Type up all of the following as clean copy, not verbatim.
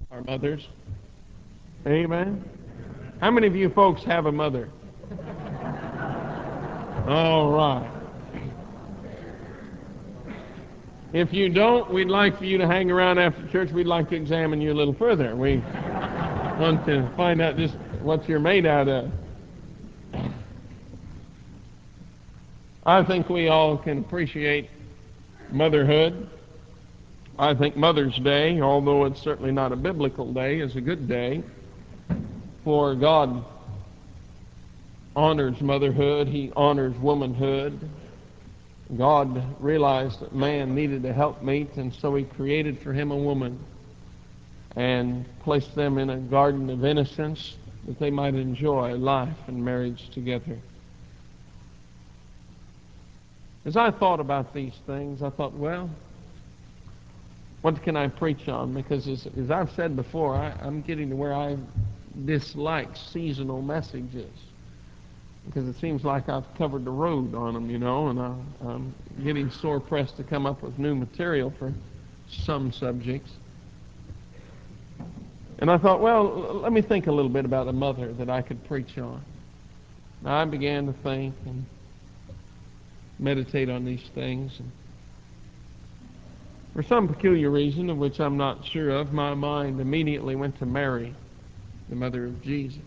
Our mothers. Amen. How many of you folks have a mother? All right. If you don't, we'd like for you to hang around after church. We'd like to examine you a little further. We want to find out just what you're made out of. I think we all can appreciate motherhood. I think Mother's Day, although it's certainly not a biblical day, is a good day. For God honors motherhood. He honors womanhood. God realized that man needed a helpmeet, and so He created for him a woman and placed them in a garden of innocence that they might enjoy life and marriage together. As I thought about these things, I thought, well, what can I preach on? Because as I've said before, I'm getting to where I dislike seasonal messages, because it seems like I've covered the road on them, and I'm getting sore pressed to come up with new material for some subjects. And I thought, well, let me think a little bit about a mother that I could preach on. Now, I began to think and meditate on these things. And for some peculiar reason, of which I'm not sure of, my mind immediately went to Mary, the mother of Jesus.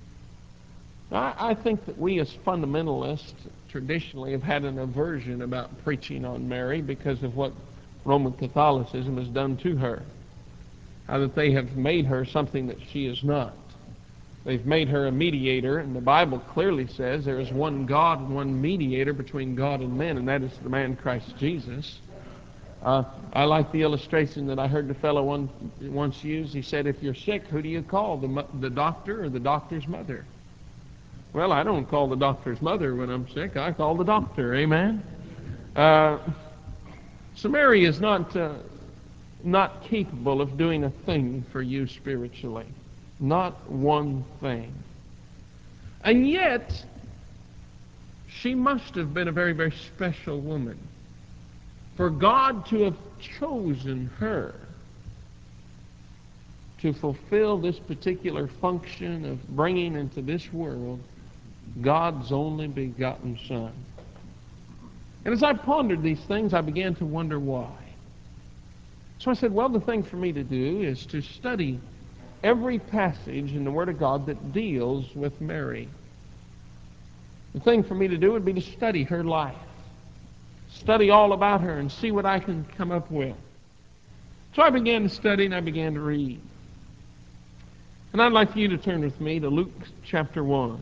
I think that we as fundamentalists traditionally have had an aversion about preaching on Mary because of what Roman Catholicism has done to her. How that they have made her something that she is not. They've made her a mediator, and the Bible clearly says there is one God and one mediator between God and men, and that is the man Christ Jesus. I like the illustration that I heard the fellow once use. He said, if you're sick, who do you call, the doctor or the doctor's mother? Well, I don't call the doctor's mother when I'm sick. I call the doctor. Amen? So Mary is not capable of doing a thing for you spiritually. Not one thing. And yet, she must have been a very, very special woman for God to have chosen her to fulfill this particular function of bringing into this world God's only begotten Son. And as I pondered these things, I began to wonder why. So I said, well, the thing for me to do is to study every passage in the Word of God that deals with Mary. The thing for me to do would be to study her life. Study all about her and see what I can come up with. So I began to study and I began to read. And I'd like for you to turn with me to Luke chapter 1.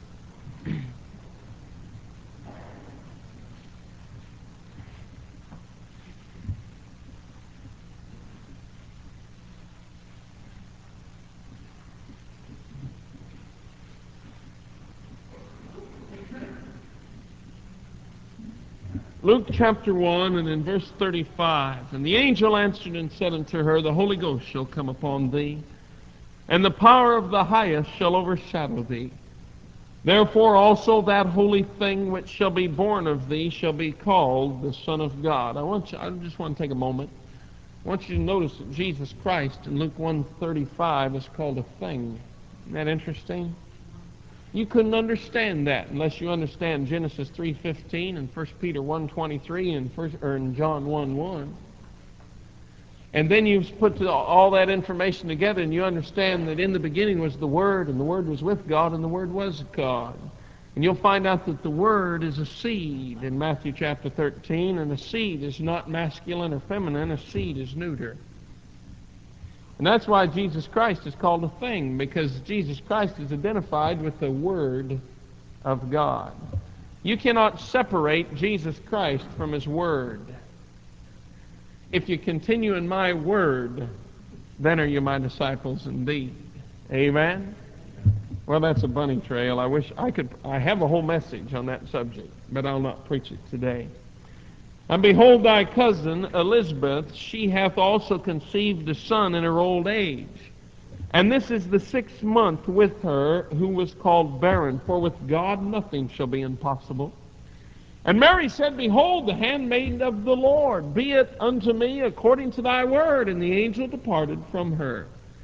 Luke chapter 1 and in verse 35, and the angel answered and said unto her, the Holy Ghost shall come upon thee, and the power of the highest shall overshadow thee. Therefore also that holy thing which shall be born of thee shall be called the Son of God. I just want to take a moment. I want you to notice that Jesus Christ in Luke 1:35 is called a thing. Isn't that interesting? You couldn't understand that unless you understand Genesis 3:15 and 1 Peter 1:23 and John 1:1. And then you put all that information together and you understand that in the beginning was the Word, and the Word was with God, and the Word was God. And you'll find out that the Word is a seed in Matthew chapter 13, and a seed is not masculine or feminine, a seed is neuter. And that's why Jesus Christ is called a thing, because Jesus Christ is identified with the Word of God. You cannot separate Jesus Christ from His Word. If you continue in my Word, then are you my disciples indeed. Amen? Well, that's a bunny trail. I wish I could. I have a whole message on that subject, but I'll not preach it today. And behold, thy cousin Elizabeth, she hath also conceived a son in her old age. And this is the 6th month with her, who was called barren, for with God nothing shall be impossible. And Mary said, behold, the handmaid of the Lord, be it unto me according to thy word. And the angel departed from her.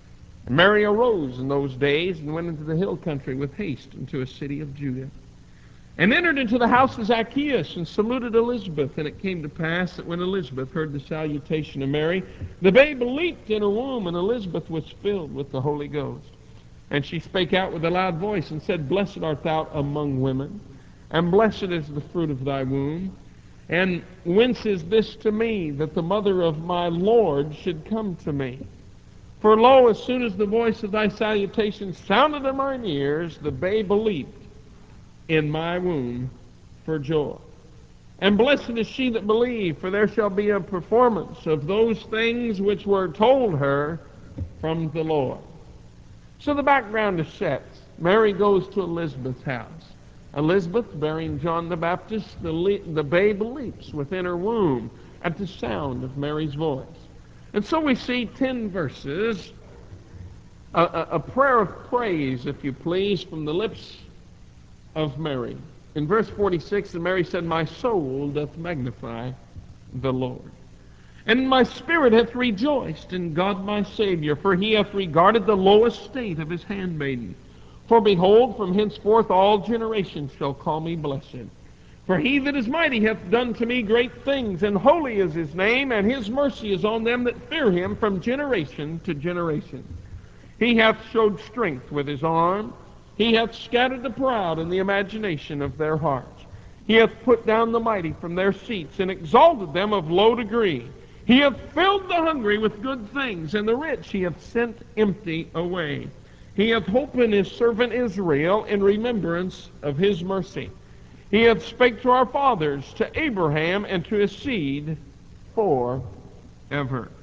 And Mary arose in those days and went into the hill country with haste into a city of Judah, and entered into the house of Zacchaeus, and saluted Elizabeth. And it came to pass that when Elizabeth heard the salutation of Mary, the babe leaped in her womb, and Elizabeth was filled with the Holy Ghost. And she spake out with a loud voice, and said, Blessed art thou among women, and blessed is the fruit of thy womb. And whence is this to me, that the mother of my Lord should come to me? For lo, as soon as the voice of thy salutation sounded in mine ears, the babe leaped in my womb for joy. And blessed is she that believed, for there shall be a performance of those things which were told her from the Lord. So the background is set. Mary goes to Elizabeth's house. Elizabeth, bearing John the Baptist, the babe leaps within her womb at the sound of Mary's voice. And so we see 10 verses, a prayer of praise, if you please, from the lips of Mary. In verse 46, and Mary said, My soul doth magnify the Lord, and my spirit hath rejoiced in God my Savior, for he hath regarded the low estate of his handmaiden. For behold, from henceforth all generations shall call me blessed. For he that is mighty hath done to me great things, and holy is his name, and his mercy is on them that fear him from generation to generation. He hath showed strength with his arm. He hath scattered the proud in the imagination of their hearts. He hath put down the mighty from their seats, and exalted them of low degree. He hath filled the hungry with good things, and the rich he hath sent empty away. He hath holpen his servant Israel in remembrance of his mercy. He hath spake to our fathers, to Abraham, and to his seed forever.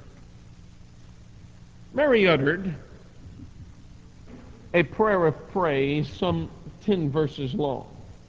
Mary uttered a prayer of praise some 10 verses long.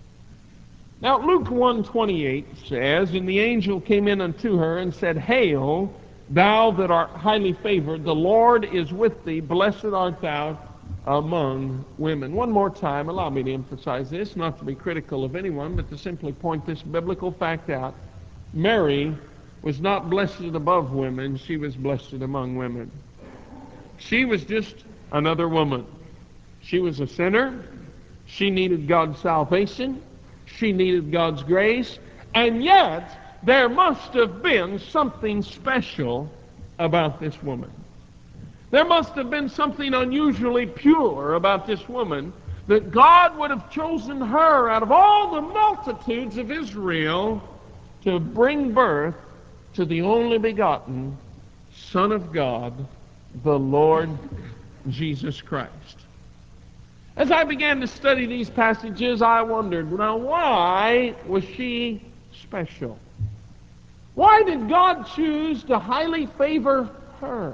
Now Luke 1:28 says, And the angel came in unto her and said, Hail, thou that art highly favored, the Lord is with thee, blessed art thou among women. One more time, allow me to emphasize this, not to be critical of anyone, but to simply point this biblical fact out. Mary was not blessed above women, she was blessed among women. She was just another woman. She was a sinner. She needed God's salvation. She needed God's grace. And yet, there must have been something special about this woman. There must have been something unusually pure about this woman, that God would have chosen her out of all the multitudes of Israel to bring birth to the only begotten Son of God, the Lord Jesus Christ. As I began to study these passages, I wondered, now why was she special? Why did God choose to highly favor her?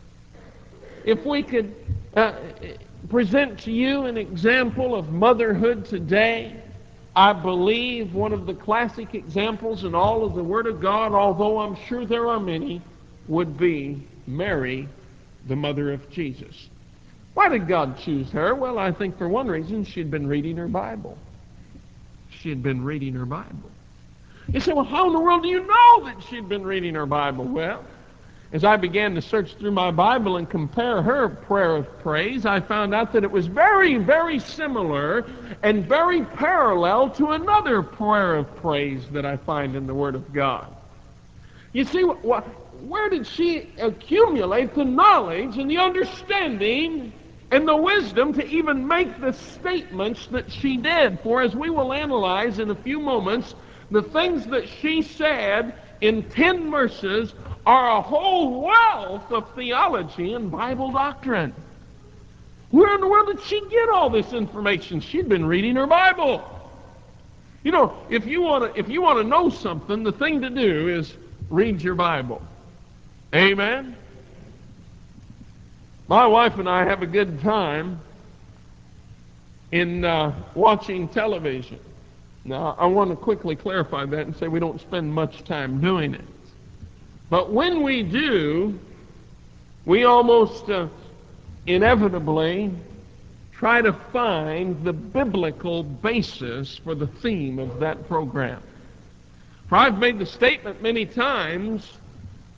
If we could present to you an example of motherhood today, I believe one of the classic examples in all of the Word of God, although I'm sure there are many, would be Mary, the mother of Jesus. Why did God choose her? Well, I think for one reason, she had been reading her Bible. She had been reading her Bible. You say, well, how in the world do you know that she had been reading her Bible? Well, as I began to search through my Bible and compare her prayer of praise, I found out that it was very, very similar and very parallel to another prayer of praise that I find in the Word of God. You see, where did she accumulate the knowledge and the understanding and the wisdom to even make the statements that she did? For as we will analyze in a few moments, the things that she said in 10 verses are a whole wealth of theology and Bible doctrine. Where in the world did she get all this information? She'd been reading her Bible. You know, if you want to know something, the thing to do is read your Bible. Amen? My wife and I have a good time in watching television. Now, I want to quickly clarify that and say we don't spend much time doing it. But when we do, we almost inevitably try to find the biblical basis for the theme of that program. For I've made the statement many times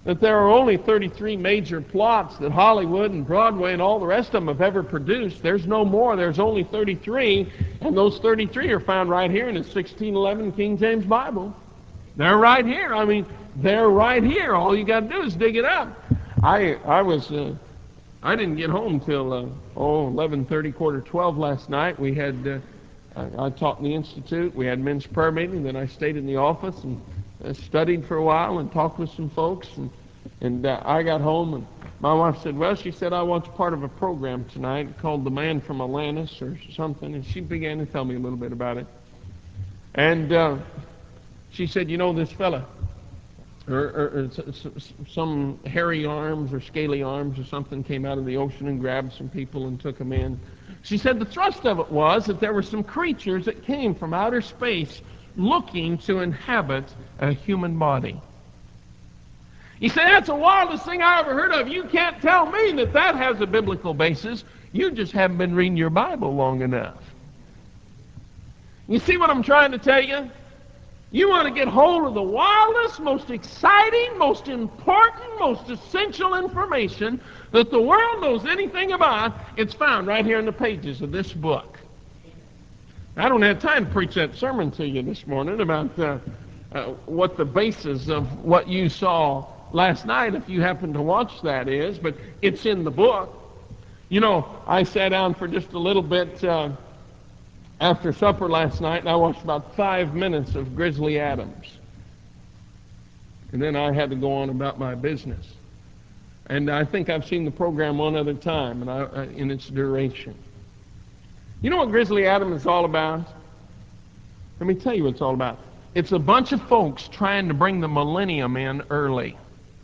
that there are only 33 major plots that Hollywood and Broadway and all the rest of them have ever produced. There's no more. There's only 33, and those 33 are found right here in the 1611 King James Bible. They're right here. I mean, they're right here. All you got to do is dig it up. I didn't get home till 11:30, 11:45 last night. We had I taught in the institute. We had men's prayer meeting. Then I stayed in the office and studied for a while and talked with some folks. And I got home, and my wife said, well, she said, I watched part of a program tonight called The Man from Atlantis or something. And she began to tell me a little bit about it. And she said, you know, this fella, or some hairy arms or scaly arms or something came out of the ocean and grabbed some people and took them in. She said the thrust of it was that there were some creatures that came from outer space looking to inhabit a human body. You say, that's the wildest thing I ever heard of. You can't tell me that that has a biblical basis. You just haven't been reading your Bible long enough. You see what I'm trying to tell you? You want to get hold of the wildest, most exciting, most important, most essential information that the world knows anything about. It's found right here in the pages of this book. I don't have time to preach that sermon to you this morning about what the basis of what you saw last night, if you happen to watch that, is, but it's in the book. You know, I sat down for just a little bit after supper last night, and I watched about 5 minutes of Grizzly Adams. And then I had to go on about my business. And I think I've seen the program one other time in its duration. You know what Grizzly Adams is all about? Let me tell you what it's all about. It's a bunch of folks trying to bring the millennium in early.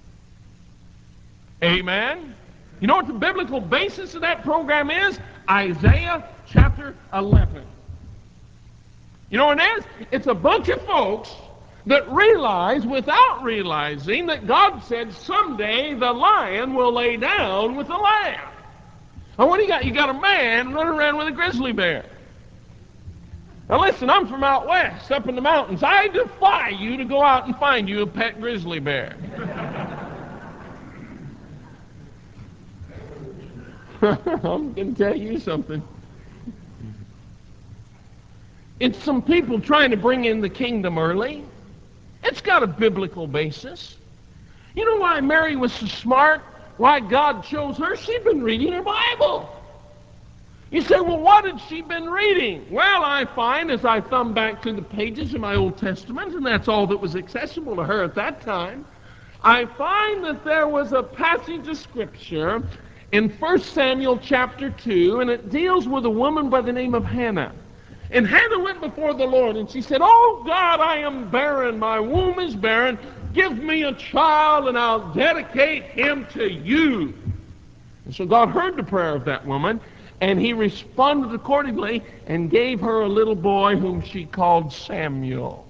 Amen? You know what the biblical basis of that program is? Isaiah chapter 11. You know what it is? It's a bunch of folks that realize, without realizing, that God said someday the lion will lay down with the lamb. Now what do you got? You got a man running around with a grizzly bear. Now listen, I'm from out west, up in the mountains. I defy you to go out and find you a pet grizzly bear. I'm going to tell you something. It's some people trying to bring in the kingdom early. It's got a biblical basis. You know why Mary was so smart? Why God chose her? She'd been reading her Bible. You say, well, what had she been reading? Well, I find as I thumb back to the pages of my Old Testament, and that's all that was accessible to her at that time, I find that there was a passage of Scripture in 1 Samuel chapter 2, and it deals with a woman by the name of Hannah. And Hannah went before the Lord, and she said, oh, God, I am barren. My womb is barren. Give me a child, and I'll dedicate him to you. And so God heard the prayer of that woman, and he responded accordingly and gave her a little boy whom she called Samuel.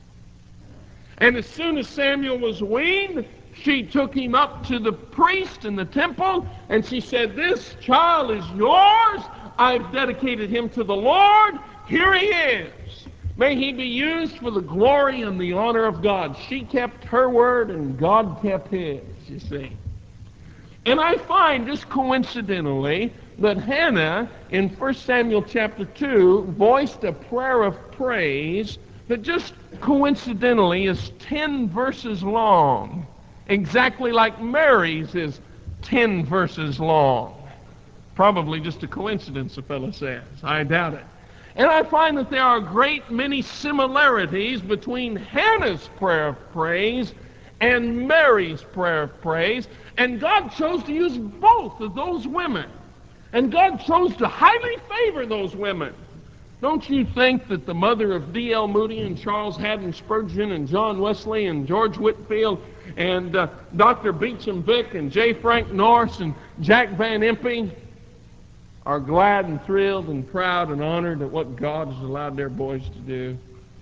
And as soon as Samuel was weaned, she took him up to the priest in the temple, and she said, this child is yours. I've dedicated him to the Lord. Here he is. May he be used for the glory and the honor of God. She kept her word, and God kept his, you see. And I find, just coincidentally, that Hannah, in 1 Samuel chapter 2, voiced a prayer of praise that just coincidentally is 10 verses long. Exactly like Mary's is 10 verses long. Probably just a coincidence, the fellow says. I doubt it. And I find that there are a great many similarities between Hannah's prayer of praise and Mary's prayer of praise. And God chose to use both of those women. And God chose to highly favor those women. Don't you think that the mother of D.L. Moody and Charles Haddon Spurgeon and John Wesley and George Whitefield and Dr. Beecham Vick and J. Frank Norris and Jack Van Impe are glad and thrilled and proud and honored at what God has allowed their boys to do?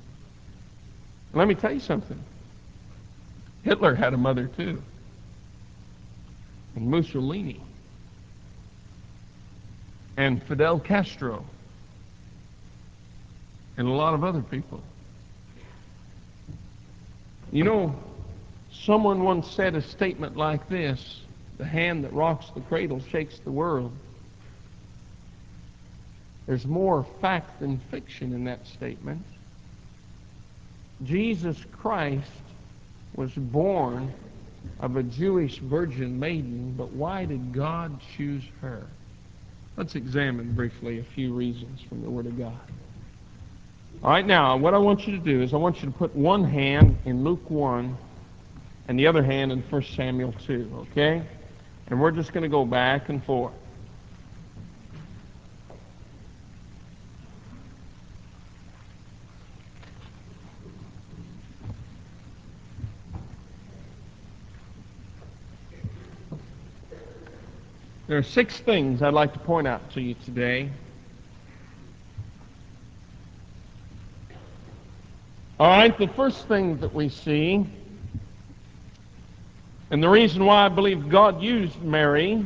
Let me tell you something. Hitler had a mother too. And Mussolini. And Fidel Castro. And a lot of other people. You know, Someone once said a statement like this: the hand that rocks the cradle shakes the world. There's more fact than fiction in that statement. Jesus Christ was born of a Jewish virgin maiden, but why did God choose her? Let's examine briefly a few reasons from the Word of God. All right, now, what I want you to do is I want you to put one hand in Luke 1 and the other hand in 1 Samuel 2, okay? And we're just going to go back and forth. There are 6 things I'd like to point out to you today. All right, the first thing that we see, and the reason why I believe God used Mary,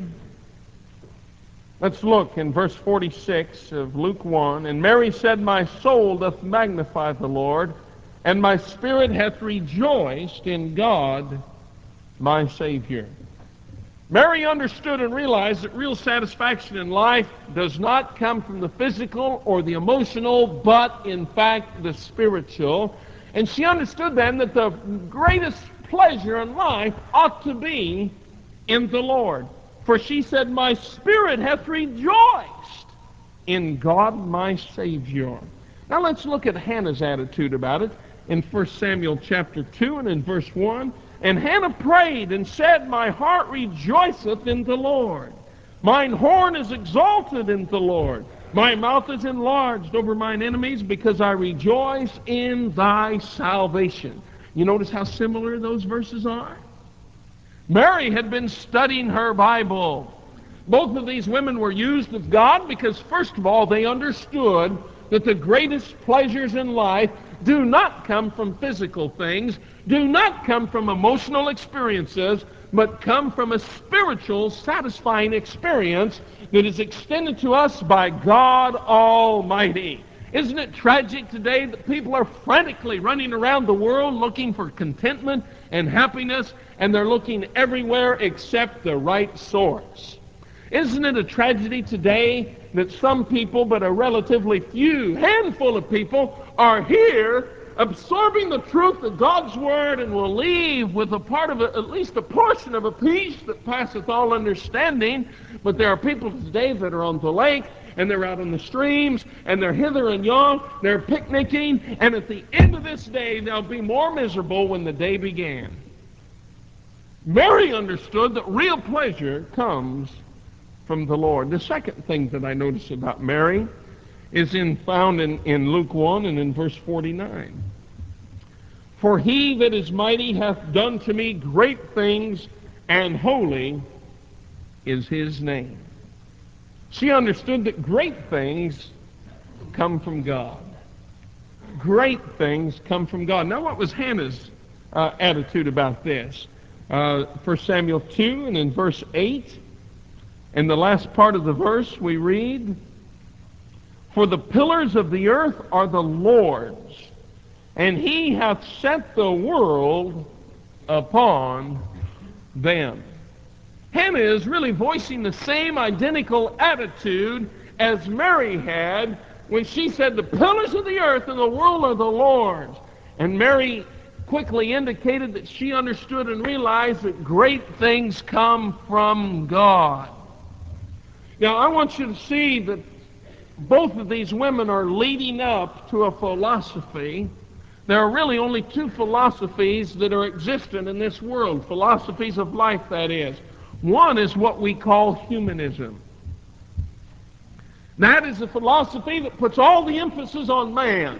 let's look in verse 46 of Luke 1. And Mary said, My soul doth magnify the Lord, and my spirit hath rejoiced in God my Savior. Mary understood and realized that real satisfaction in life does not come from the physical or the emotional, but in fact the spiritual. And she understood then that the greatest pleasure in life ought to be in the Lord. For she said, My spirit hath rejoiced in God my Savior. Now let's look at Hannah's attitude about it in 1 Samuel chapter 2 and in verse 1. And Hannah prayed and said, My heart rejoiceth in the Lord. Mine horn is exalted in the Lord. My mouth is enlarged over mine enemies, because I rejoice in thy salvation. You notice how similar those verses are? Mary had been studying her Bible. Both of these women were used of God because, first of all, they understood that the greatest pleasures in life do not come from physical things, do not come from emotional experiences, but come from a spiritual, satisfying experience that is extended to us by God Almighty. Isn't it tragic today that people are frantically running around the world looking for contentment and happiness, and they're looking everywhere except the right source? Isn't it a tragedy today that some people, but a relatively few handful of people, are here absorbing the truth of God's Word and will leave with a part of it, at least a portion of a peace that passeth all understanding? But there are people today that are on the lake, and they're out on the streams, and they're hither and yon, they're picnicking, and at the end of this day, they'll be more miserable when the day began. Mary understood that real pleasure comes from the Lord. The second thing that I notice about Mary is found in Luke 1 and in verse 49. For he that is mighty hath done to me great things, and holy is his name. She understood that great things come from God. Great things come from God. Now, what was Hannah's attitude about this? 1 Samuel 2 and in verse 8, in the last part of the verse we read, For the pillars of the earth are the Lord's, and he hath set the world upon them. Hannah is really voicing the same identical attitude as Mary had when she said, The pillars of the earth and the world are the Lord's. And Mary quickly indicated that she understood and realized that great things come from God. Now, I want you to see that both of these women are leading up to a philosophy. There are really only 2 philosophies that are existent in this world, philosophies of life, that is. One is what we call humanism. That is a philosophy that puts all the emphasis on man.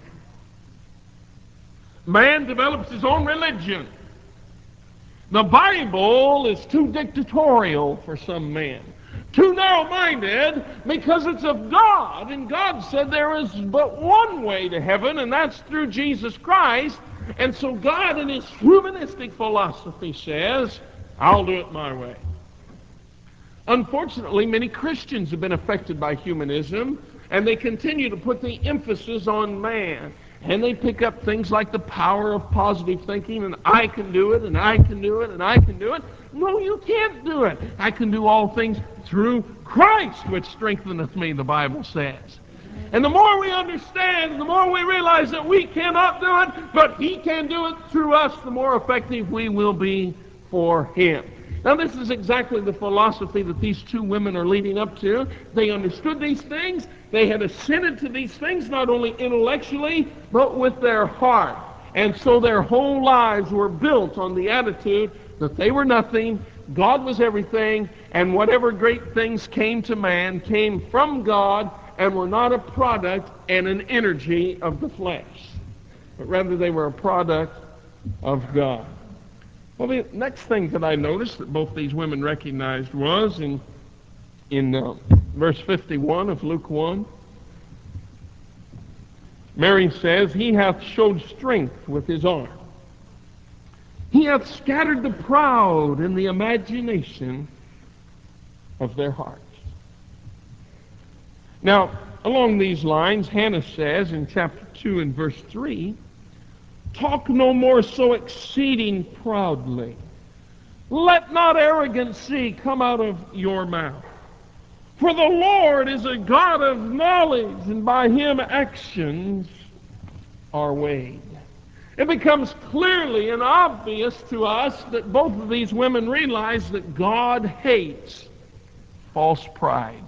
Man develops his own religion. The Bible is too dictatorial for some men, too narrow-minded because it's of God, and God said there is but one way to heaven, and that's through Jesus Christ. And so God, in his humanistic philosophy, says, I'll do it my way. Unfortunately, many Christians have been affected by humanism, and they continue to put the emphasis on man. And they pick up things like the power of positive thinking, and I can do it, and I can do it, and I can do it. No, you can't do it. I can do all things through Christ, which strengtheneth me, the Bible says. And the more we understand, the more we realize that we cannot do it, but He can do it through us, the more effective we will be for Him. Now, this is exactly the philosophy that these two women are leading up to. They understood these things. They had assented to these things, not only intellectually, but with their heart. And so their whole lives were built on the attitude that they were nothing, God was everything, and whatever great things came to man came from God and were not a product and an energy of the flesh, but rather they were a product of God. Well, the next thing that I noticed that both these women recognized was in verse 51 of Luke 1, Mary says, He hath showed strength with His arm. He hath scattered the proud in the imagination of their hearts. Now, along these lines, Hannah says in chapter 2 and verse 3, Talk no more so exceeding proudly. Let not arrogancy come out of your mouth. For the Lord is a God of knowledge, and by Him actions are weighed. It becomes clearly and obvious to us that both of these women realize that God hates false pride.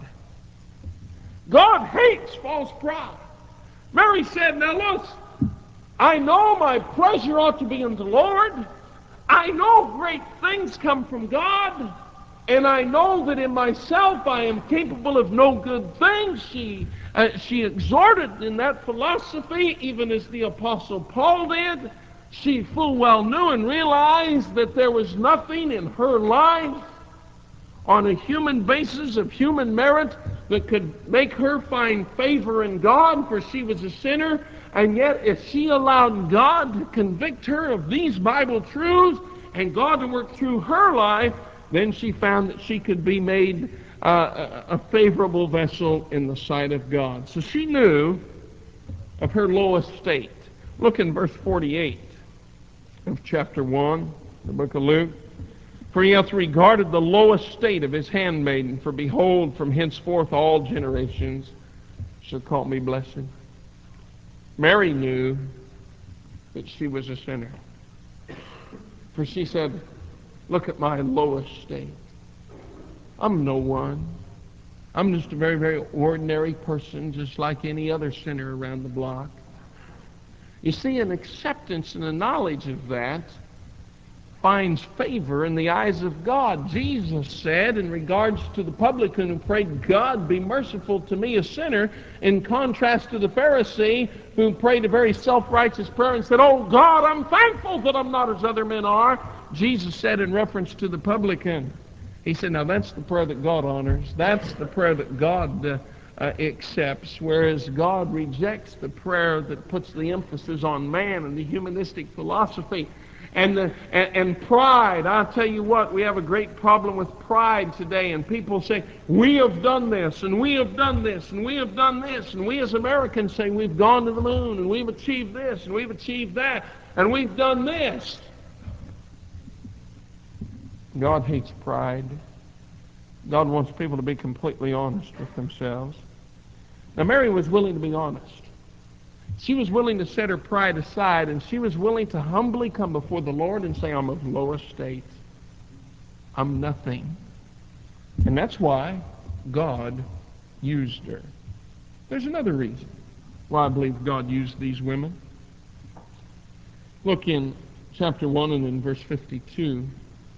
God hates false pride. Mary said, now look, I know my pleasure ought to be in the Lord. I know great things come from God. And I know that in myself I am capable of no good thing. She exhorted in that philosophy, even as the Apostle Paul did. She full well knew and realized that there was nothing in her life on a human basis of human merit that could make her find favor in God, for she was a sinner. And yet, if she allowed God to convict her of these Bible truths and God to work through her life, then she found that she could be made a favorable vessel in the sight of God. So she knew of her low estate. Look in verse 48 of chapter 1, the book of Luke. For he hath regarded the low estate of his handmaiden, for behold, from henceforth all generations shall call me blessed. Mary knew that she was a sinner. For she said, look at my low estate. I'm no one. I'm just a very, very ordinary person, just like any other sinner around the block. You see, an acceptance and a knowledge of that finds favor in the eyes of God. Jesus said in regards to the publican who prayed, God, be merciful to me, a sinner, in contrast to the Pharisee who prayed a very self-righteous prayer and said, oh God, I'm thankful that I'm not as other men are. Jesus said in reference to the publican, He said, now that's the prayer that God honors. That's the prayer that God accepts, whereas God rejects the prayer that puts the emphasis on man and the humanistic philosophy. And pride. I'll tell you what, we have a great problem with pride today, and people say, we have done this, and we have done this, and we have done this, and we as Americans say we've gone to the moon, and we've achieved this, and we've achieved that, and we've done this. God hates pride. God wants people to be completely honest with themselves. Now, Mary was willing to be honest. She was willing to set her pride aside, and she was willing to humbly come before the Lord and say, I'm of low estate. I'm nothing. And that's why God used her. There's another reason why I believe God used these women. Look in chapter 1 and in verse 52.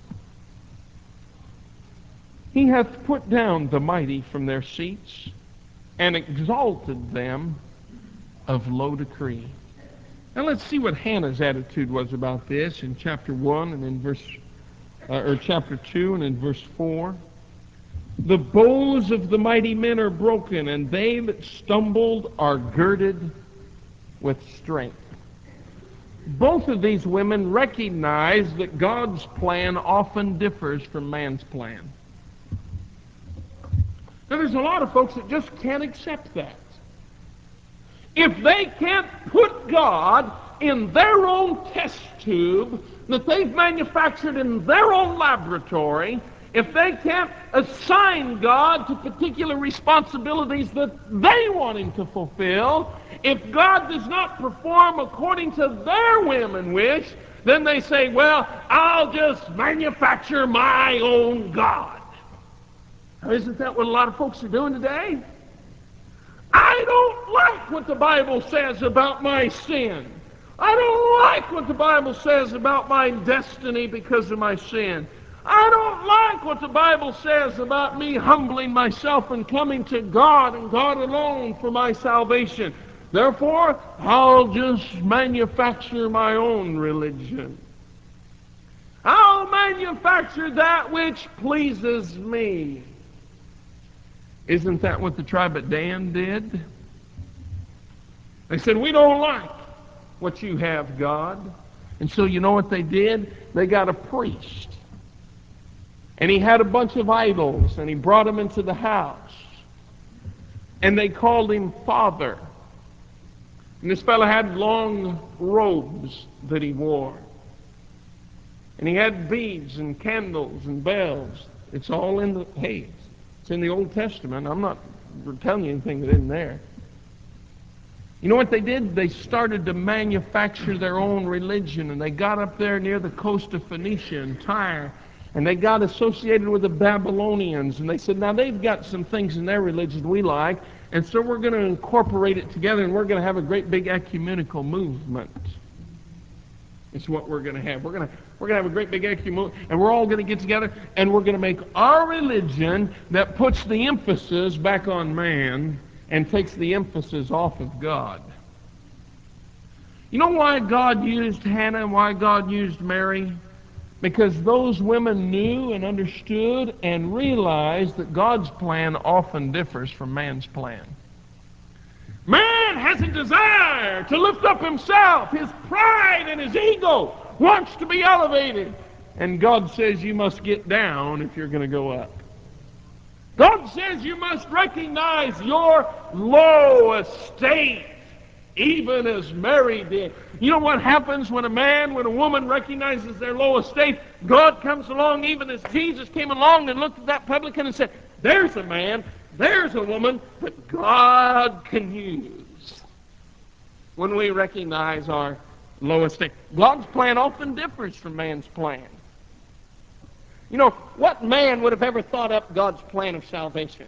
He hath put down the mighty from their seats and exalted them of low decree. Now let's see what Hannah's attitude was about this in chapter 1 and in chapter 2 and in verse 4. The bows of the mighty men are broken, and they that stumbled are girded with strength. Both of these women recognize that God's plan often differs from man's plan. Now there's a lot of folks that just can't accept that. if they can't put God in their own test tube that they've manufactured in their own laboratory, if they can't assign God to particular responsibilities that they want Him to fulfill, if God does not perform according to their whim and wish, then they say, well, I'll just manufacture my own God. Now, isn't that what a lot of folks are doing today? I don't like what the Bible says about my sin. I don't like what the Bible says about my destiny because of my sin. I don't like what the Bible says about me humbling myself and coming to God and God alone for my salvation. Therefore, I'll just manufacture my own religion. I'll manufacture that which pleases me. Isn't that what the tribe of Dan did? They said, we don't like what you have, God. And so you know what they did? They got a priest. And he had a bunch of idols, and he brought them into the house. And they called him Father. And this fellow had long robes that he wore. And he had beads and candles and bells. It's all in the, hey, it's in the Old Testament. I'm not telling you anything that isn't there. You know what they did? They started to manufacture their own religion, and they got up there near the coast of Phoenicia and Tyre, and they got associated with the Babylonians, and they said, now they've got some things in their religion we like, and so we're going to incorporate it together, and we're going to have a great big ecumenical movement. It's what we're going to have. We're going to have a great big ecumenical, and we're all going to get together, and we're going to make our religion that puts the emphasis back on man and takes the emphasis off of God. You know why God used Hannah and why God used Mary? Because those women knew and understood and realized that God's plan often differs from man's plan. Man has a desire to lift up himself. His pride and his ego wants to be elevated. And God says you must get down if you're going to go up. God says you must recognize your low estate, even as Mary did. You know what happens when a woman recognizes their low estate? God comes along, even as Jesus came along and looked at that publican and said, there's a man, there's a woman that God can use. When we recognize our low estate. God's plan often differs from man's plan. You know, what man would have ever thought up God's plan of salvation?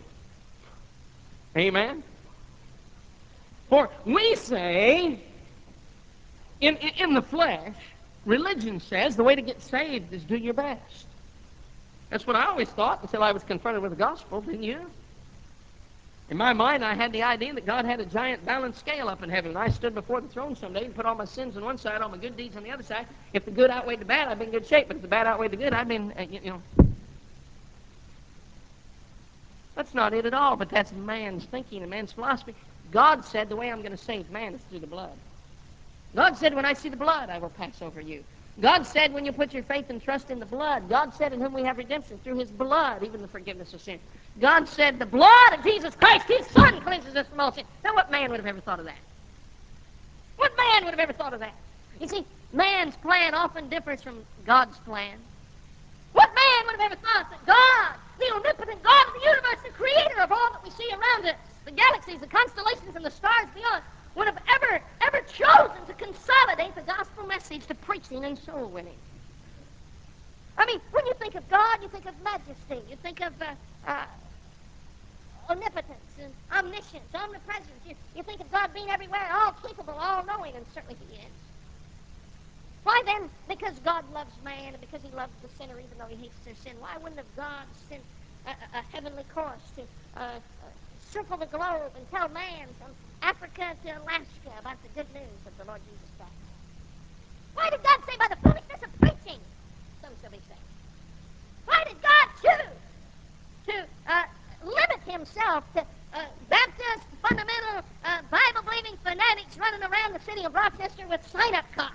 Amen? For we say, in the flesh, religion says the way to get saved is do your best. That's what I always thought until I was confronted with the gospel, didn't you? In my mind, I had the idea that God had a giant balance scale up in heaven, and I stood before the throne someday and put all my sins on one side, all my good deeds on the other side. If the good outweighed the bad, I'd be in good shape, but if the bad outweighed the good, I'd been, That's not it at all, but that's man's thinking and man's philosophy. God said the way I'm going to save man is through the blood. God said, when I see the blood, I will pass over you. God said, when you put your faith and trust in the blood, God said, in whom we have redemption through His blood, even the forgiveness of sin. God said, the blood of Jesus Christ, His Son, cleanses us from all sin. Now, what man would have ever thought of that? What man would have ever thought of that? You see, man's plan often differs from God's plan. What man would have ever thought that God, the omnipotent God of the universe, the creator of all that we see around us, the galaxies, the constellations, and the stars beyond, would have ever chosen to consolidate the gospel message to preaching and soul winning? I mean, when you think of God, you think of majesty, you think of omnipotence and omniscience, omnipresence. You think of God being everywhere, all capable, all knowing, and certainly He is. Why then, because God loves man and because He loves the sinner even though He hates their sin, why wouldn't have God sent a heavenly course to circle the globe and tell man from Africa to Alaska about the good news of the Lord Jesus Christ? Why did God say by the foolishness of preaching, some shall be saved? Why did God choose to limit Himself to Baptist, fundamental, Bible-believing fanatics running around the city of Rochester with sign-up cards?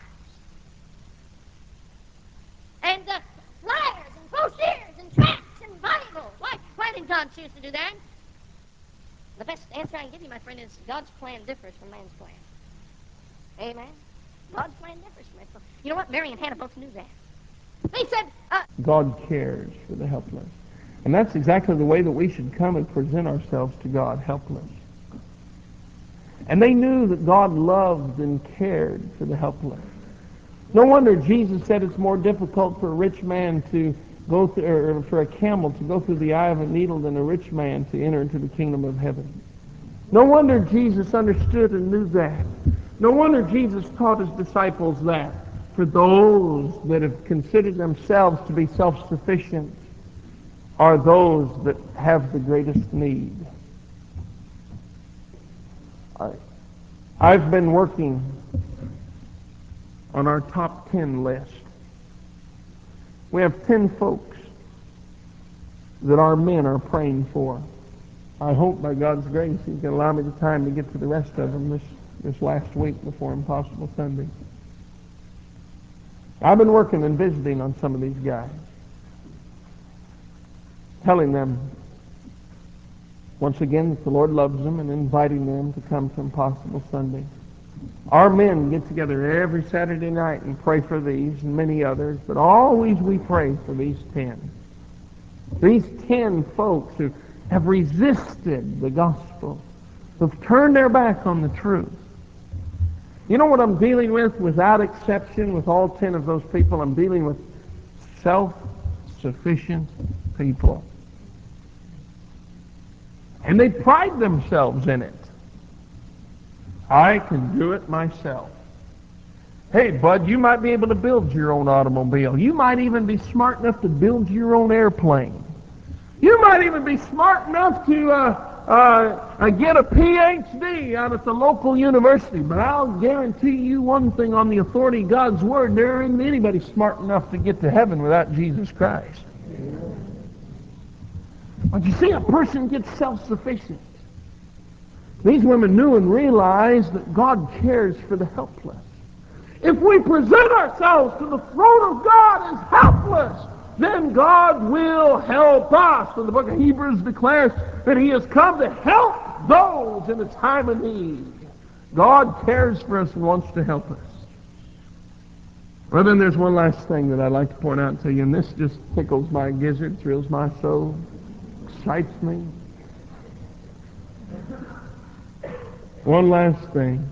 And flyers and brochures and tracts and Bibles. Why did God choose to do that? The best answer I can give you, my friend, is God's plan differs from man's plan. Amen? God's plan differs from man's plan. You know what? Mary and Hannah both knew that. They said, God cares for the helpless. And that's exactly the way that we should come and present ourselves to God, helpless. And they knew that God loved and cared for the helpless. No wonder Jesus said it's more difficult for a rich man to go through, or for a camel to go through the eye of a needle than a rich man to enter into the kingdom of heaven. No wonder Jesus understood and knew that. No wonder Jesus taught his disciples that. For those that have considered themselves to be self-sufficient are those that have the greatest need. I've been working on our top 10 list. We have 10 folks that our men are praying for. I hope by God's grace He can allow me the time to get to the rest of them this last week before Impossible Sunday. I've been working and visiting on some of these guys, telling them once again that the Lord loves them and inviting them to come to Impossible Sunday. Our men get together every Saturday night and pray for these and many others, but always we pray for these 10. These 10 folks who have resisted the gospel, who've turned their back on the truth. You know what I'm dealing with? Without exception, with all 10 of those people, I'm dealing with self-sufficient people. And they pride themselves in it. I can do it myself. Hey, bud, you might be able to build your own automobile. You might even be smart enough to build your own airplane. You might even be smart enough to get a PhD out at the local university. But I'll guarantee you one thing on the authority of God's Word, there isn't anybody smart enough to get to heaven without Jesus Christ. But you see, a person gets self-sufficient. These women knew and realized that God cares for the helpless. If we present ourselves to the throne of God as helpless, then God will help us. And the book of Hebrews declares that He has come to help those in a time of need. God cares for us and wants to help us. Well, then there's one last thing that I'd like to point out to you, and this just tickles my gizzard, thrills my soul, excites me. One last thing.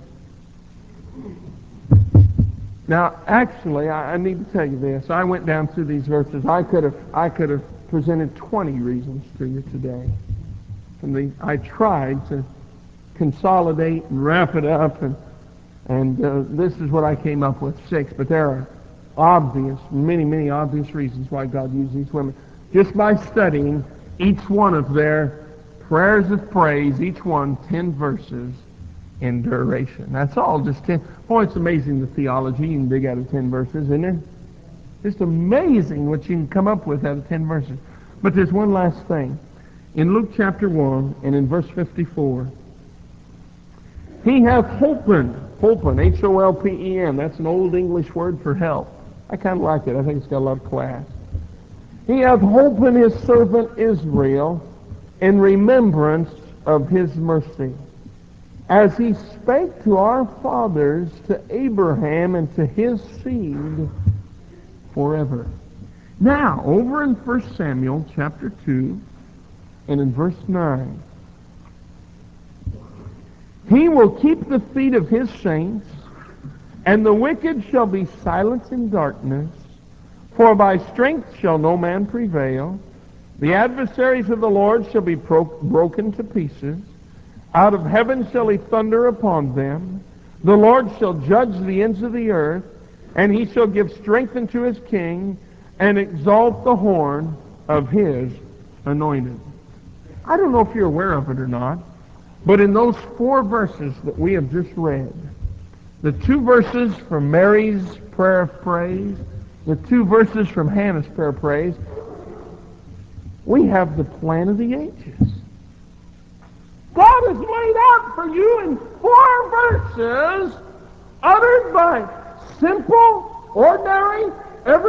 Now, actually, I need to tell you this. I went down through these verses. I could have presented 20 reasons to you today. I tried to consolidate and wrap it up, and this is what I came up with, 6. But there are obvious, many, many obvious reasons why God used these women. Just by studying each one of their prayers of praise, each one 10 verses in duration. That's all, just 10. Boy, it's amazing the theology you can dig out of 10 verses, isn't it? Just amazing what you can come up with out of 10 verses. But there's one last thing. In Luke chapter 1 and in verse 54, He hath holpen, H-O-L-P-E-N, that's an old English word for help. I kind of like it. I think it's got a lot of class. He hath holpen His servant Israel in remembrance of His mercy, as He spake to our fathers, to Abraham, and to his seed forever. Now, over in 1 Samuel chapter 2, and in verse 9, He will keep the feet of His saints, and the wicked shall be silent in darkness, for by strength shall no man prevail. The adversaries of the Lord shall be broken to pieces. Out of heaven shall He thunder upon them. The Lord shall judge the ends of the earth, and He shall give strength unto His king, and exalt the horn of His anointed. I don't know if you're aware of it or not, but in those 4 verses that we have just read, the 2 verses from Mary's prayer of praise, the 2 verses from Hannah's prayer of praise, we have the plan of the ages. God has laid out for you in 4 verses, uttered by simple, ordinary,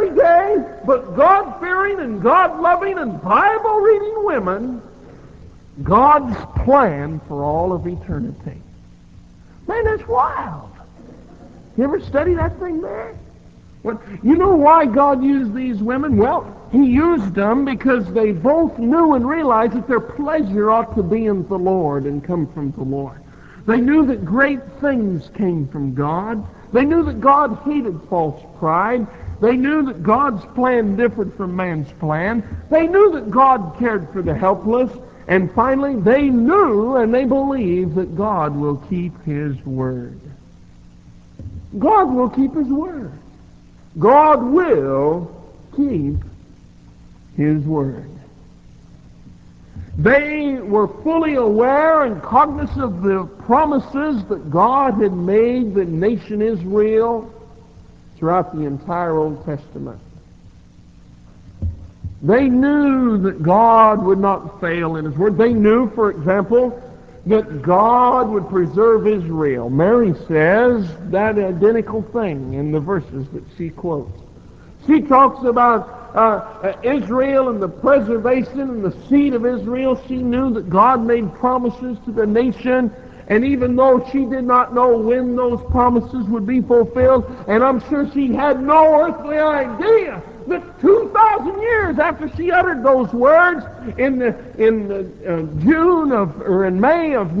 everyday, but God-fearing and God-loving and Bible-reading women, God's plan for all of eternity. Man, that's wild. You ever study that thing there? Well, you know why God used these women? Well, He used them because they both knew and realized that their pleasure ought to be in the Lord and come from the Lord. They knew that great things came from God. They knew that God hated false pride. They knew that God's plan differed from man's plan. They knew that God cared for the helpless. And finally, they knew and they believed that God will keep His word. God will keep His word. God will keep His word. They were fully aware and cognizant of the promises that God had made the nation Israel throughout the entire Old Testament. They knew that God would not fail in His word. They knew, for example, that God would preserve Israel. Mary says that identical thing in the verses that she quotes. She talks about Israel and the preservation and the seed of Israel. She knew that God made promises to the nation, and even though she did not know when those promises would be fulfilled, and I'm sure she had no earthly idea that 2,000 years after she uttered those words in May of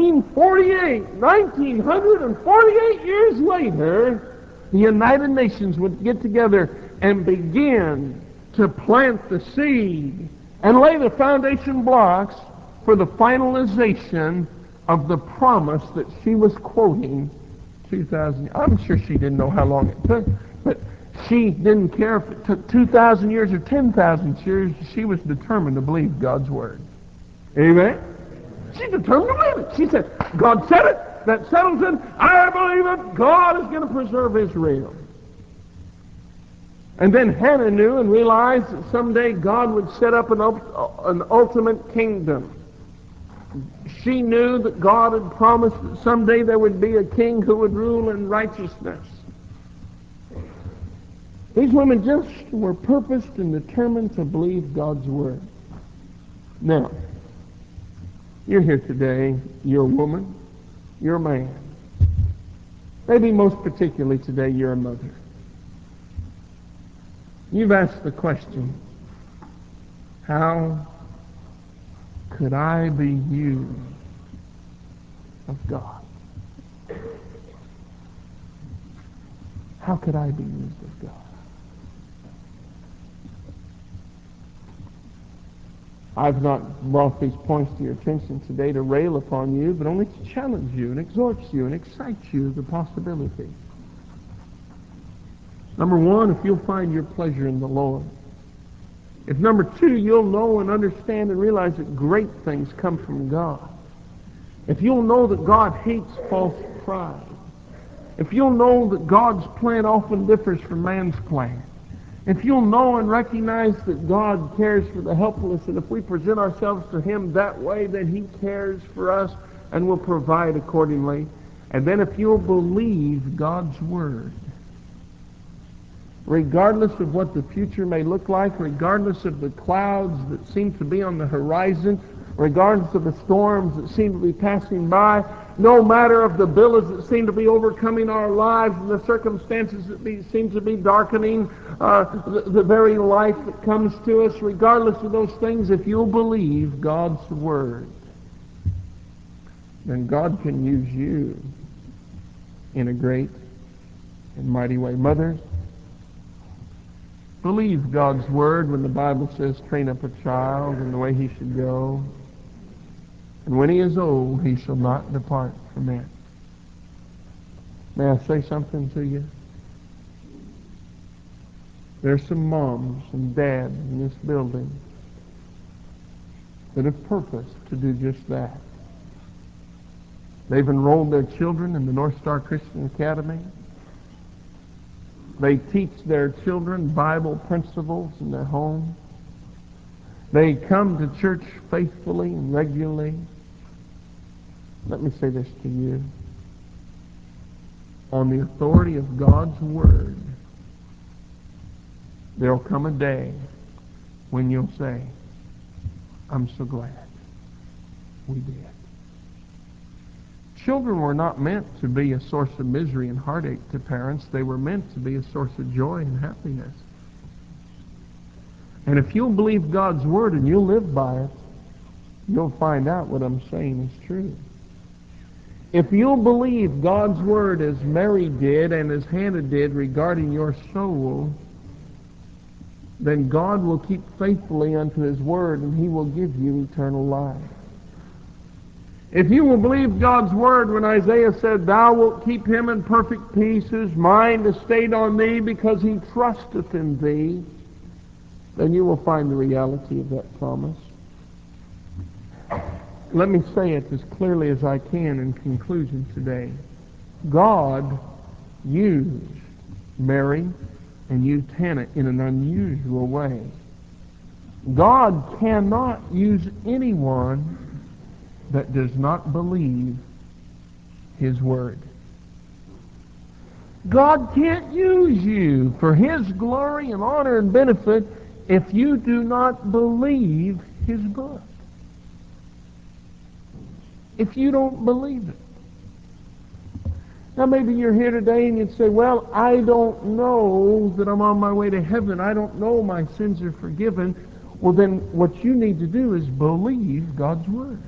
1948 years later, the United Nations would get together and begin to plant the seed and lay the foundation blocks for the finalization of the promise that she was quoting 2,000 years. I'm sure she didn't know how long it took, but she didn't care if it took 2,000 years or 10,000 years. She was determined to believe God's word. Amen? She's determined to believe it. She said, God said it. That settles it. I believe it. God is going to preserve Israel. And then Hannah knew and realized that someday God would set up an ultimate kingdom. She knew that God had promised that someday there would be a king who would rule in righteousness. These women just were purposed and determined to believe God's word. Now, you're here today, you're a woman, you're a man. Maybe most particularly today, you're a mother. You've asked the question, how could I be used of God? How could I be used of God? I've not brought these points to your attention today to rail upon you, but only to challenge you and exhort you and excite you of the possibility. Number one, if you'll find your pleasure in the Lord. If number two, you'll know and understand and realize that great things come from God. If you'll know that God hates false pride. If you'll know that God's plan often differs from man's plan. If you'll know and recognize that God cares for the helpless, and if we present ourselves to Him that way, then He cares for us and will provide accordingly. And then if you'll believe God's word, regardless of what the future may look like, regardless of the clouds that seem to be on the horizon, regardless of the storms that seem to be passing by, no matter of the billows that seem to be overcoming our lives and the circumstances that seem to be darkening the very life that comes to us, regardless of those things, if you'll believe God's word, then God can use you in a great and mighty way. Mothers, believe God's word when the Bible says, train up a child in the way he should go, and when he is old, he shall not depart from it. May I say something to you? There's some moms and dads in this building that have purposed to do just that. They've enrolled their children in the North Star Christian Academy. They teach their children Bible principles in their home. They come to church faithfully and regularly. Let me say this to you. On the authority of God's word, there'll come a day when you'll say, I'm so glad. we did. Children were not meant to be a source of misery and heartache to parents. They were meant to be a source of joy and happiness. And if you'll believe God's Word and you'll live by it, you'll find out what I'm saying is true. If you'll believe God's Word as Mary did and as Hannah did regarding your soul, then God will keep faithfully unto His Word and He will give you eternal life. If you will believe God's Word when Isaiah said, Thou wilt keep him in perfect peace, whose mind is stayed on Thee because he trusteth in Thee, then you will find the reality of that promise. Let me say it as clearly as I can in conclusion today. God used Mary and used Hannah in an unusual way. God cannot use anyone that does not believe His Word. God can't use you for His glory and honor and benefit if you do not believe His book. If you don't believe it. Now maybe you're here today and you'd say, well, I don't know that I'm on my way to heaven. I don't know my sins are forgiven. Well, then what you need to do is believe God's Word.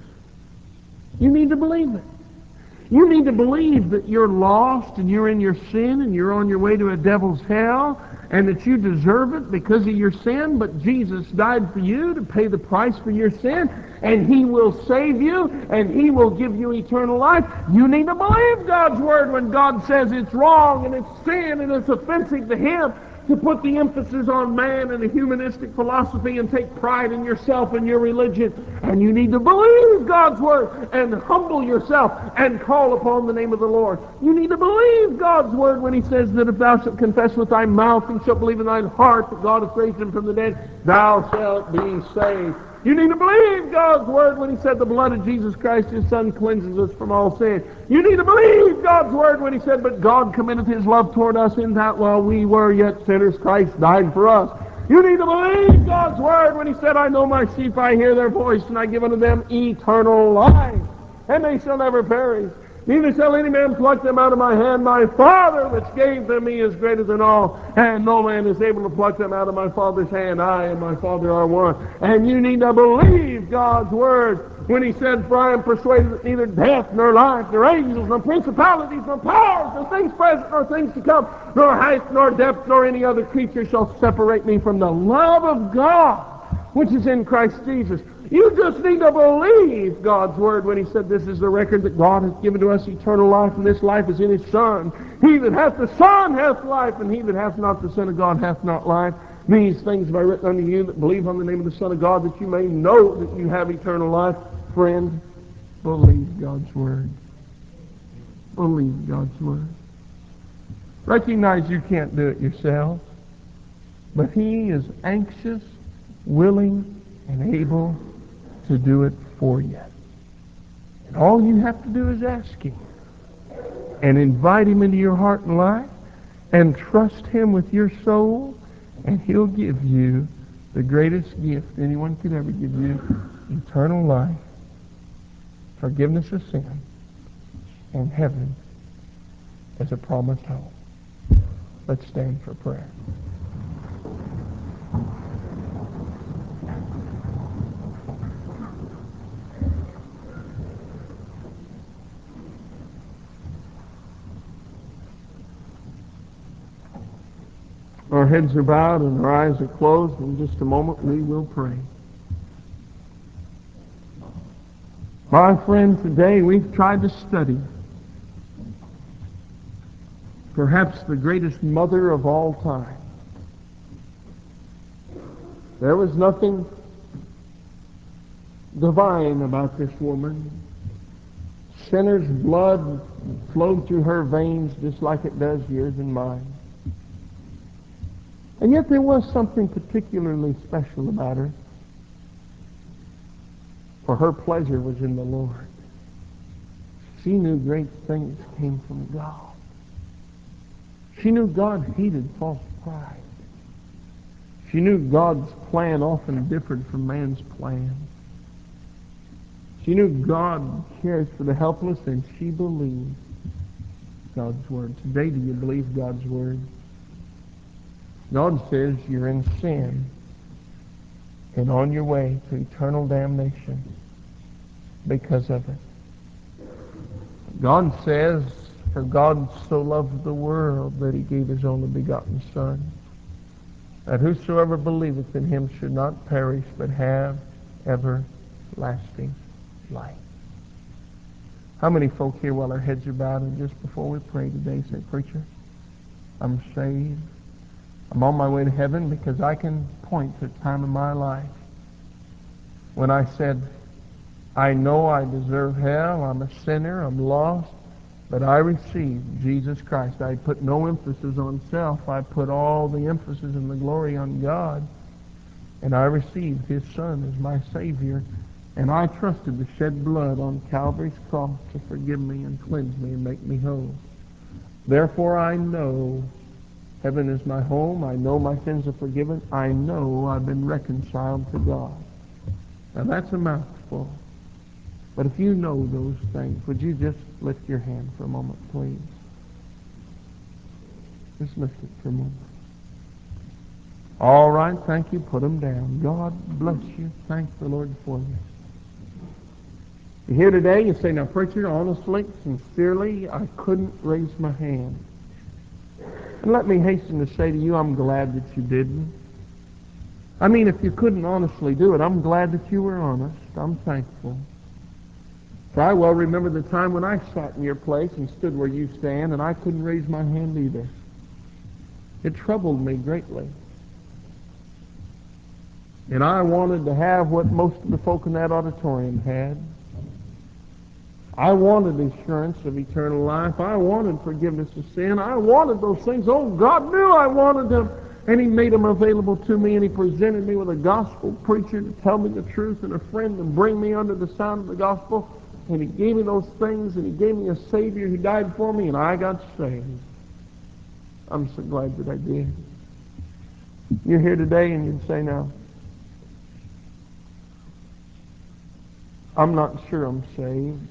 You need to believe it. You need to believe that you're lost and you're in your sin and you're on your way to a devil's hell and that you deserve it because of your sin, but Jesus died for you to pay the price for your sin, and He will save you and He will give you eternal life. You need to believe God's Word when God says it's wrong and it's sin and it's offensive to Him to put the emphasis on man and a humanistic philosophy and take pride in yourself and your religion. And you need to believe God's Word and humble yourself and call upon the name of the Lord. You need to believe God's Word when He says that if thou shalt confess with thy mouth and shalt believe in thine heart that God hath raised Him from the dead, thou shalt be saved. You need to believe God's Word when He said the blood of Jesus Christ, His Son, cleanses us from all sin. You need to believe God's Word when He said, but God commendeth His love toward us in that while we were yet sinners, Christ died for us. You need to believe God's Word when He said, I know my sheep, I hear their voice, and I give unto them eternal life, and they shall never perish. Neither shall any man pluck them out of my hand. My Father which gave them me is greater than all, and no man is able to pluck them out of my Father's hand. I and my Father are one. And you need to believe God's Word when He said, for I am persuaded that neither death, nor life, nor angels, nor principalities, nor powers, nor things present, nor things to come, nor height, nor depth, nor any other creature shall separate me from the love of God, which is in Christ Jesus. You just need to believe God's Word when He said this is the record that God hath given to us eternal life, and this life is in His Son. He that hath the Son hath life, and he that hath not the Son of God hath not life. These things have I written unto you that believe on the name of the Son of God, that you may know that you have eternal life. Friend, believe God's Word. Believe God's Word. Recognize you can't do it yourself, but He is anxious, willing, and able to do it for you. And all you have to do is ask Him and invite Him into your heart and life and trust Him with your soul, and He'll give you the greatest gift anyone could ever give you: eternal life, forgiveness of sin, and heaven as a promised home. Let's stand for prayer. Our heads are bowed and our eyes are closed. In just a moment we will pray. My friend, today we've tried to study perhaps the greatest mother of all time. There was nothing divine about this woman. Sinner's blood flowed through her veins just like it does yours and mine. And yet there was something particularly special about her, for her pleasure was in the Lord. She knew great things came from God. She knew God hated false pride. She knew God's plan often differed from man's plan. She knew God cares for the helpless, and she believed God's Word. Today, do you believe God's Word? God says you're in sin and on your way to eternal damnation because of it. God says, for God so loved the world that he gave his only begotten Son, that whosoever believeth in him should not perish, but have everlasting life. How many folk here, while their heads are bowed, and just before we pray today, say, Preacher, I'm saved. I'm on my way to heaven, because I can point to a time in my life when I said, I know I deserve hell, I'm a sinner, I'm lost, but I received Jesus Christ. I put no emphasis on self. I put all the emphasis and the glory on God, and I received his Son as my Savior, and I trusted the shed blood on Calvary's cross to forgive me and cleanse me and make me whole. Therefore I know heaven is my home. I know my sins are forgiven. I know I've been reconciled to God. Now that's a mouthful. But if you know those things, would you just lift your hand for a moment, please? Just lift it for a moment. All right, thank you. Put them down. God bless you. Thank the Lord for you. You're here today, you say, now, preacher, honestly, sincerely, I couldn't raise my hand. And let me hasten to say to you, I'm glad that you didn't. I mean, if you couldn't honestly do it, I'm glad that you were honest. I'm thankful. So I well remember the time when I sat in your place and stood where you stand, and I couldn't raise my hand either. It troubled me greatly. And I wanted to have what most of the folk in that auditorium had. I wanted assurance of eternal life. I wanted forgiveness of sin. I wanted those things. Oh, God knew I wanted them. And he made them available to me, and he presented me with a gospel preacher to tell me the truth, and a friend to bring me under the sound of the gospel. And he gave me those things, and he gave me a Savior who died for me, and I got saved. I'm so glad that I did. You're here today, and you'd say, now, I'm not sure I'm saved.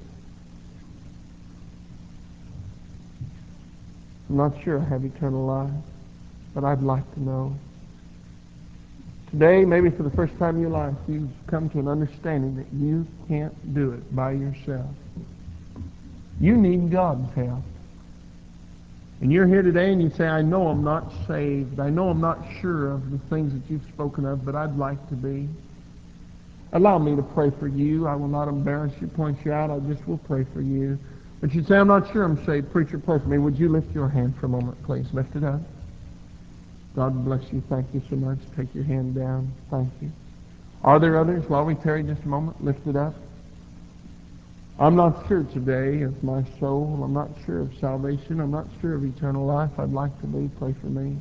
I'm not sure I have eternal life, but I'd like to know. Today, maybe for the first time in your life, you've come to an understanding that you can't do it by yourself. You need God's help. And you're here today and you say, I know I'm not saved. I know I'm not sure of the things that you've spoken of, but I'd like to be. Allow me to pray for you. I will not embarrass you, point you out. I just will pray for you. But you say, I'm not sure I'm saved. Preacher, pray for me. Would you lift your hand for a moment, please? Lift it up. God bless you. Thank you so much. Take your hand down. Thank you. Are there others? While we tarry just a moment, lift it up. I'm not sure today of my soul. I'm not sure of salvation. I'm not sure of eternal life. I'd like to be. Pray for me.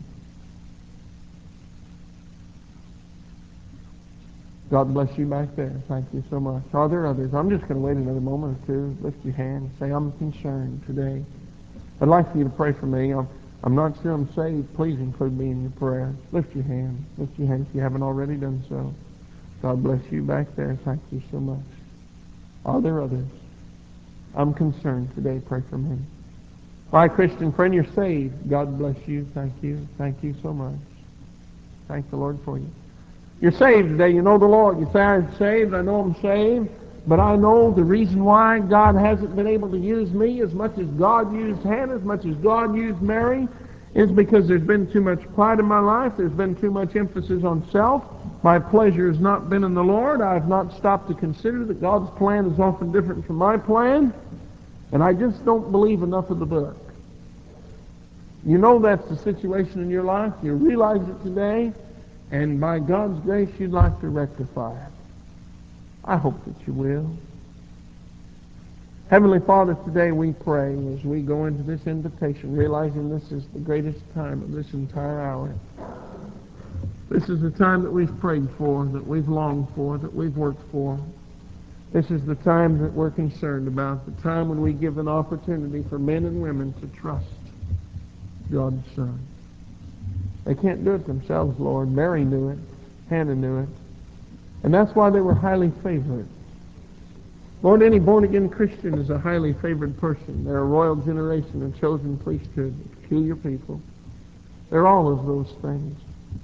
God bless you back there. Thank you so much. Are there others? I'm just going to wait another moment or two. Lift your hand and say, I'm concerned today. I'd like for you to pray for me. I'm not sure I'm saved. Please include me in your prayer. Lift your hand. Lift your hand if you haven't already done so. God bless you back there. Thank you so much. Are there others? I'm concerned today. Pray for me. My Christian friend, you're saved. God bless you. Thank you. Thank you so much. Thank the Lord for you. You're saved today. You know the Lord. You say, I'm saved. I know I'm saved. But I know the reason why God hasn't been able to use me as much as God used Hannah, as much as God used Mary, is because there's been too much pride in my life. There's been too much emphasis on self. My pleasure has not been in the Lord. I have not stopped to consider that God's plan is often different from my plan. And I just don't believe enough of the book. You know that's the situation in your life. You realize it today. And by God's grace, you'd like to rectify it. I hope that you will. Heavenly Father, today we pray as we go into this invitation, realizing this is the greatest time of this entire hour. This is the time that we've prayed for, that we've longed for, that we've worked for. This is the time that we're concerned about, the time when we give an opportunity for men and women to trust God's Son. They can't do it themselves, Lord. Mary knew it. Hannah knew it. And that's why they were highly favored. Lord, any born-again Christian is a highly favored person. They're a royal generation, a chosen priesthood, a peculiar people. They're all of those things.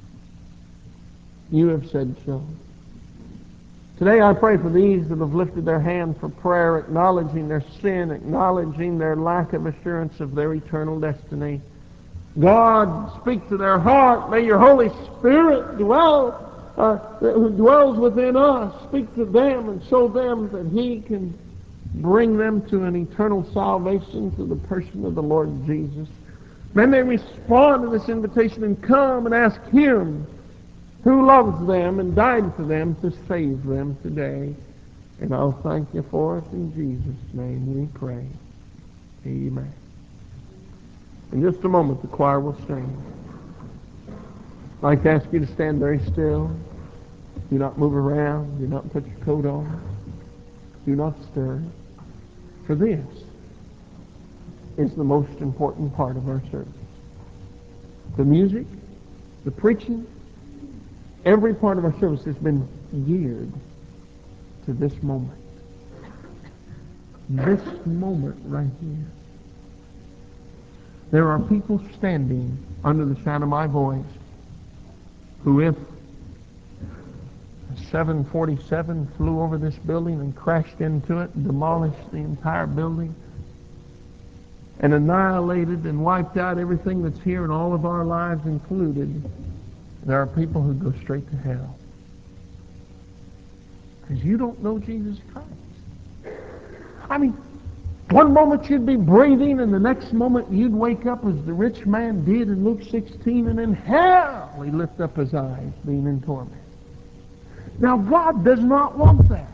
You have said so. Today I pray for these that have lifted their hand for prayer, acknowledging their sin, acknowledging their lack of assurance of their eternal destiny. God, speak to their heart. May your Holy Spirit who dwells within us, speak to them and show them that He can bring them to an eternal salvation through the person of the Lord Jesus. May they respond to this invitation and come and ask Him who loves them and died for them to save them today. And I'll thank you for it in Jesus' name we pray. Amen. In just a moment, the choir will sing. I'd like to ask you to stand very still. Do not move around. Do not put your coat on. Do not stir. For this is the most important part of our service. The music, the preaching, every part of our service has been geared to this moment. This moment right here. There are people standing under the sound of my voice who, if a 747 flew over this building and crashed into it and demolished the entire building and annihilated and wiped out everything that's here and all of our lives included, there are people who go straight to hell. Because you don't know Jesus Christ. I mean, one moment you'd be breathing and the next moment you'd wake up as the rich man did in Luke 16, and in hell he'd lift up his eyes being in torment. Now God does not want that.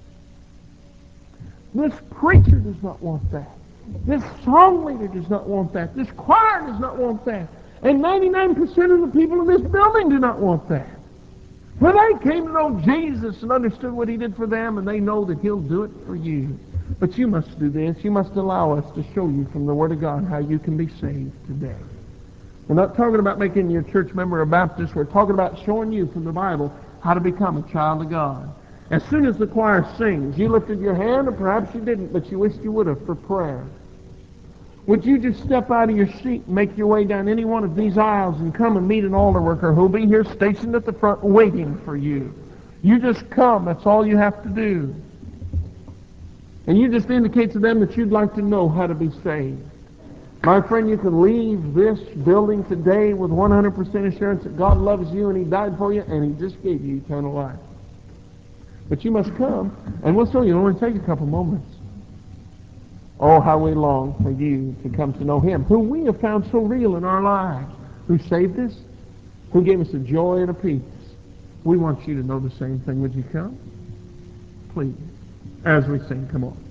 This preacher does not want that. This song leader does not want that. This choir does not want that. And 99% of the people in this building do not want that. For they came to know Jesus and understood what He did for them, and they know that He'll do it for you. But you must do this. You must allow us to show you from the Word of God how you can be saved today. We're not talking about making you a church member or a Baptist. We're talking about showing you from the Bible how to become a child of God. As soon as the choir sings, you lifted your hand, or perhaps you didn't, but you wished you would have for prayer. Would you just step out of your seat and make your way down any one of these aisles and come and meet an altar worker who'll be here stationed at the front waiting for you? You just come. That's all you have to do. And you just indicate to them that you'd like to know how to be saved. My friend, you can leave this building today with 100% assurance that God loves you and He died for you and He just gave you eternal life. But you must come, and we'll show you. It'll only take a couple moments. Oh, how we long for you to come to know Him, whom we have found so real in our lives, who saved us, who gave us a joy and a peace. We want you to know the same thing. Would you come? Please. As we sing, come on.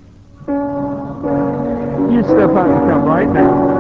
You step out and come right now.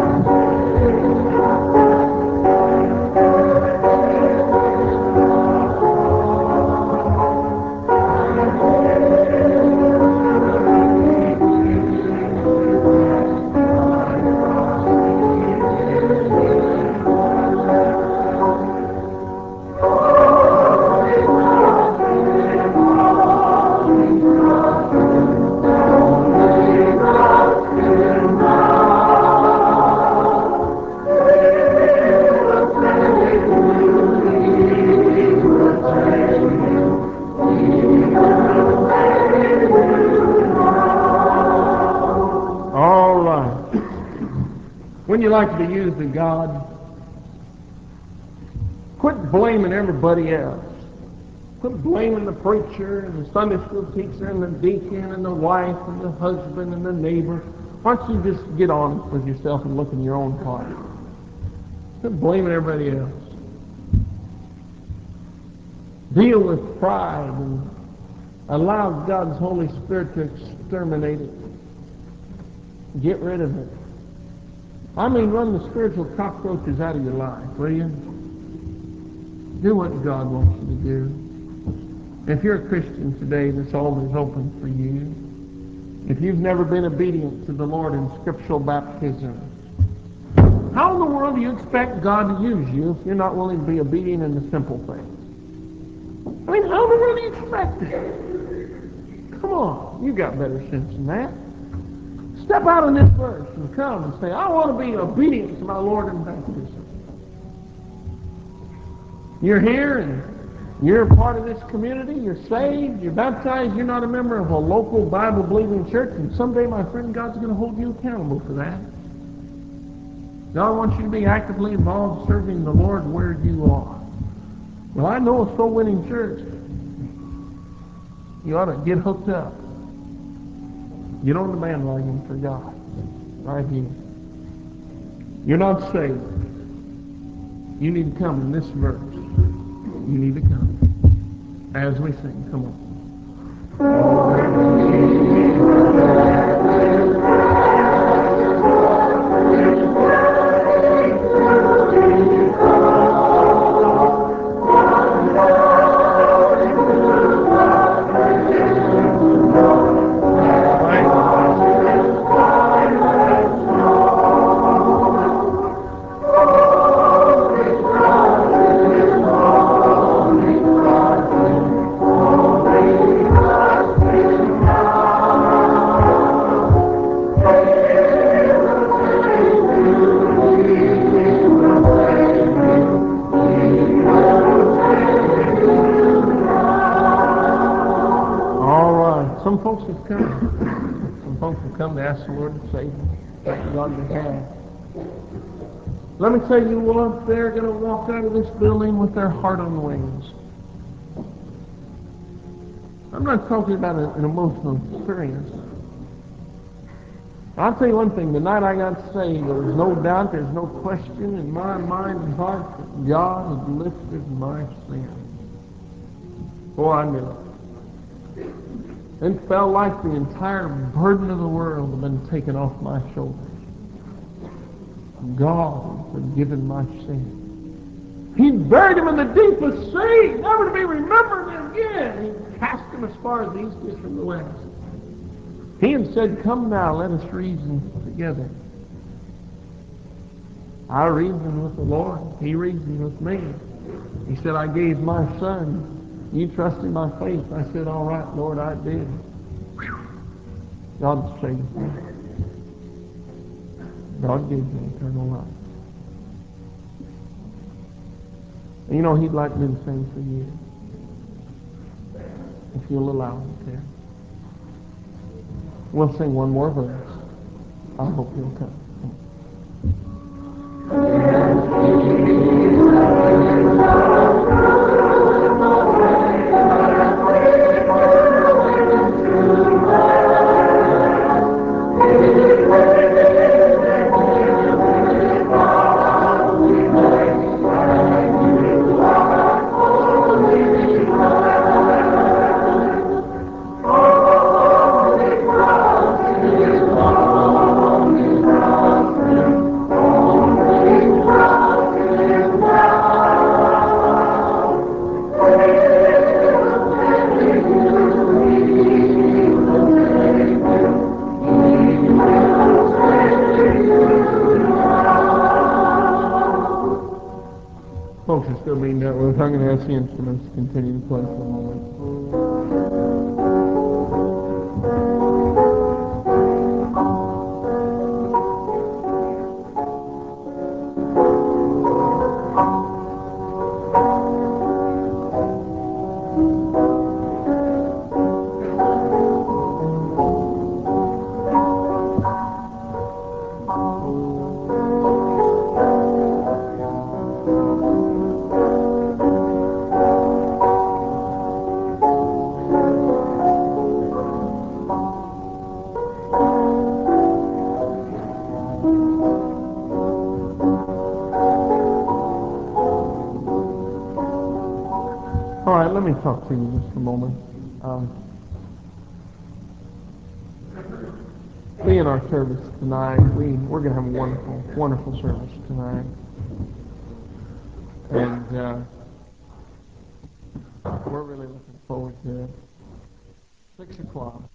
When you like to be used of God, quit blaming everybody else. Quit blaming the preacher and the Sunday school teacher and the deacon and the wife and the husband and the neighbor. Why don't you just get on with yourself and look in your own heart? Quit blaming everybody else. Deal with pride and allow God's Holy Spirit to exterminate it. Get rid of it. I mean, run the spiritual cockroaches out of your life, will you? Do what God wants you to do. If you're a Christian today, this altar is open for you. If you've never been obedient to the Lord in scriptural baptism, how in the world do you expect God to use you if you're not willing to be obedient in the simple things? I mean, how in the world do you expect it? Come on, you got better sense than that. Step out in this verse and come and say, I want to be obedient to my Lord in baptism. You're here and you're a part of this community. You're saved. You're baptized. You're not a member of a local Bible-believing church. And someday, my friend, God's going to hold you accountable for that. God wants you to be actively involved serving the Lord where you are. Well, I know a soul-winning church. You ought to get hooked up. Get on the bandwagon for God. Right here. You're not saved. You need to come in this verse. You need to come. As we sing, come on. Some folks have come. Some folks have come to ask the Lord to save them. Thank God they have. Let me tell you what, they're going to walk out of this building with their heart on wings. I'm not talking about an emotional experience. I'll tell you one thing, the night I got saved, there was no doubt, there's no question in my mind and heart that God had lifted my sins. Oh, I knew it. It felt like the entire burden of the world had been taken off my shoulders. God had forgiven my sin. He buried him in the deepest sea, never to be remembered again. He cast him as far as the east is from the west. He had said, come now, let us reason together. I reasoned with the Lord. He reasoned with me. He said, I gave my son. You trusted my faith. I said, all right, Lord, I did. God saved me. God gave me eternal life. And you know, he'd like to do the same for you. If you'll allow him to. We'll sing one more verse. I hope you'll come. Folks are still being dealt with. I'm going to ask the instruments to continue to play for a moment. All right, let me talk to you just a moment. We in our service tonight, we're going to have a wonderful, wonderful service tonight. And we're really looking forward to it. 6 o'clock.